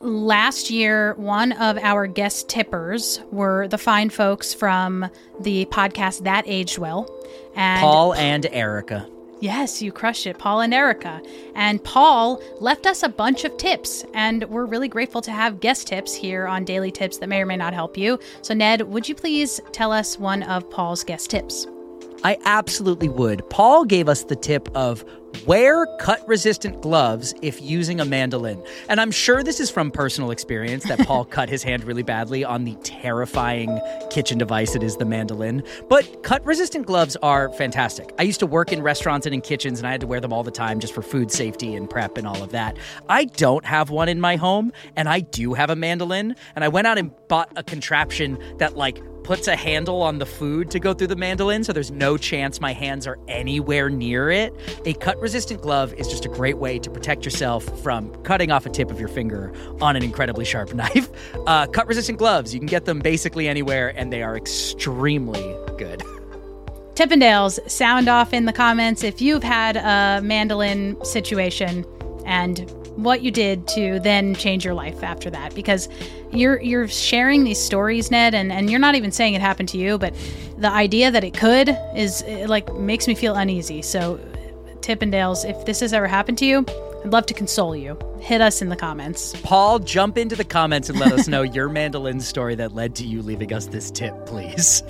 last year, one of our guest tippers were the fine folks from the podcast That Aged Well. And Paul and Erica. Yes, you crushed it, Paul and Erica. And Paul left us a bunch of tips, and we're really grateful to have guest tips here on Daily Tips that may or may not help you. So, Ned, would you please tell us one of Paul's guest tips? I absolutely would. Paul gave us the tip of wear cut-resistant gloves if using a mandolin. And I'm sure this is from personal experience that Paul cut his hand really badly on the terrifying kitchen device that is the mandolin. But cut-resistant gloves are fantastic. I used to work in restaurants and in kitchens, and I had to wear them all the time just for food safety and prep and all of that. I don't have one in my home, and I do have a mandolin. And I went out and bought a contraption that, puts a handle on the food to go through the mandolin, so there's no chance my hands are anywhere near it. A cut-resistant glove is just a great way to protect yourself from cutting off a tip of your finger on an incredibly sharp knife. Cut-resistant gloves, you can get them basically anywhere, and they are extremely good. Tippendales, sound off in the comments if you've had a mandolin situation and what you did to then change your life after that, because you're sharing these stories, Ned, and you're not even saying it happened to you, but the idea that it could is makes me feel uneasy. So Tippendales, if this has ever happened to you, I'd love to console you. Hit us in the comments. Paul, jump into the comments and let us know your mandolin story that led to you leaving us this tip, please.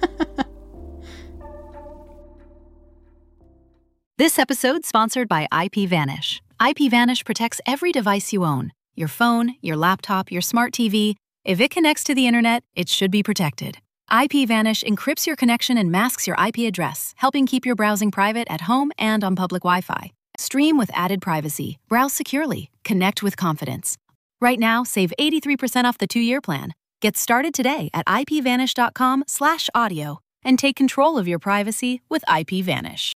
This episode sponsored by IPVanish. IPVanish protects every device you own. Your phone, your laptop, your smart TV. If it connects to the internet, it should be protected. IPVanish encrypts your connection and masks your IP address, helping keep your browsing private at home and on public Wi-Fi. Stream with added privacy. Browse securely. Connect with confidence. Right now, save 83% off the 2-year plan. Get started today at ipvanish.com/audio and take control of your privacy with IPVanish.